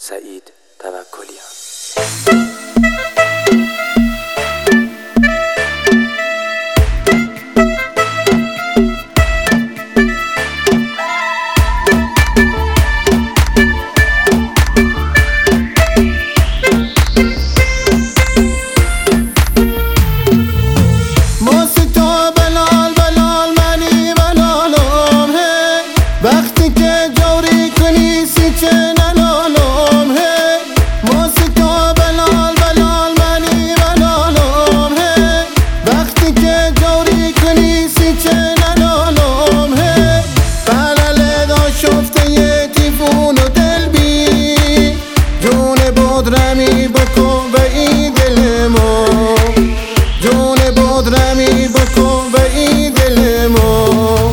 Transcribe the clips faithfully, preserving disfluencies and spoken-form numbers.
سعید توکلیان. وقتی که جوری کنی سی چه نلالم هی موسیقا بلال بلال منی بلالم هی وقتی که جوری کنی سی چه نلالم هی بلال دا شفته یه تیفون و دل بی جون بودرمی بکن به این دلمو جون بودرمی بکن به این دلمو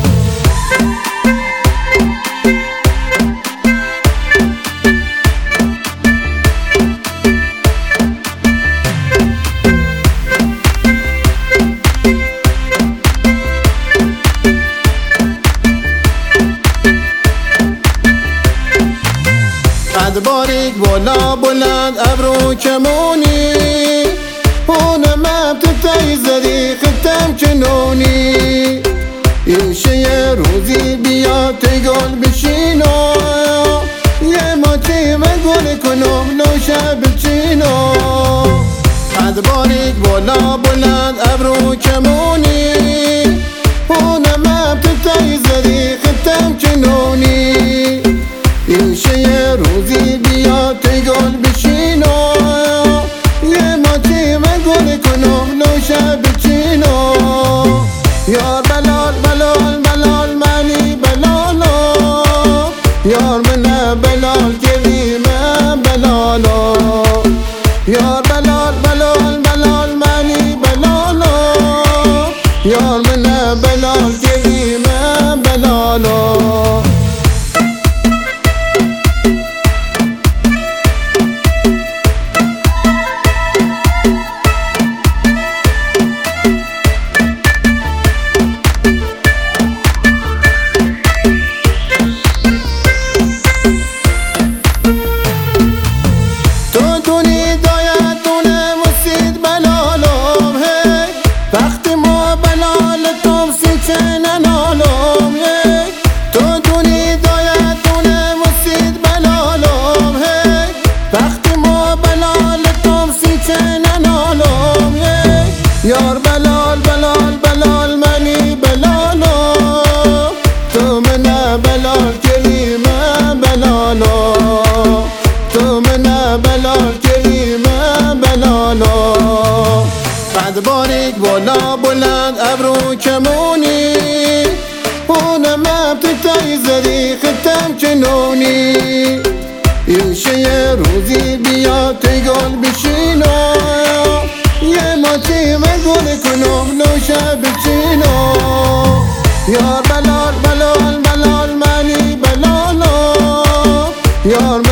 قد باریک بالا بلند ابرو کمونی اونم ابتدای زدی خطم کنونی ایشه یه روزی بیاد تی گل بشینو یه ماتی من گل کنم نوشه بچینو قد باریک بالا بلند ابرو کمونی اونم ابتدای زدی خطم کنونی ایشه یه روزی بیاد تی گل بشینو یه ماچی من گل کنم نوشه بچینو یار بلال بلال بلال منی بلالو یار من بلال گلیم بلالو یار بلال بلال بلال منی بلالو یار من بلال گلیم بلالو وقتی ما بلال تم سی چه ننالم یک تو دونی دایتونه مسید بلالم یک وقتی ما بلال تم سی چه ننالم یک یار بلال بلال بلال منی بلالو تو من بلال کلیم بلالو تو من بلال کلیم بلالو قد باریک بالا بلند ابرو کمونی اونم ابتدای زدی خطم کنونی ایشه یه روزی بیاد تی گل بشینو یه ماچی من گل کنم نوشه بچینو یار بلال بلال بلال منی بلالو یار